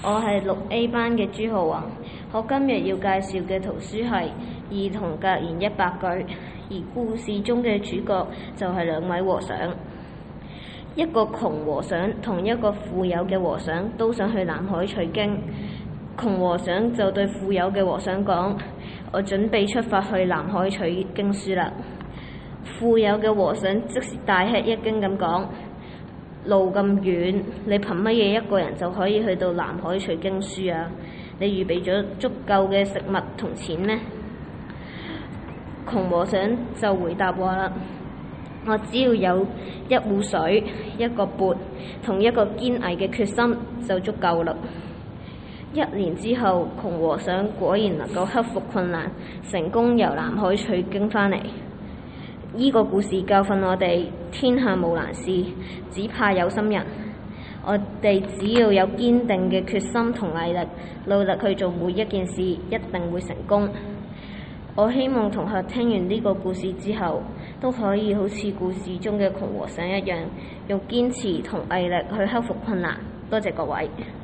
我係6A 班嘅朱浩宏，我今日要介紹嘅圖書係《兒童格言100句》，而故事中嘅主角就係2位和尚。一個窮和尚同一個富有嘅和尚都想去南海取經。窮和尚就對富有嘅和尚講：我準備出發去南海取經書啦。富有嘅和尚即時大吃一驚咁講：路咁遠，你憑乜嘢一個人就可以去到南海取經書啊？你預備咗足夠嘅食物同錢咩？窮和尚就回答話啦：我只要有一壺水、一個缽同一個堅毅嘅決心就足夠啦。1年之後，窮和尚果然能夠克服困難，成功由南海取經返嚟。呢個故事教訓我哋：天下無難事，只怕有心人。我哋只要有堅定嘅決心同毅力，努力去做每一件事，一定會成功。我希望同學聽完呢個故事之後，都可以好似故事中嘅窮和尚一樣，用堅持同毅力去克服困難。多謝各位。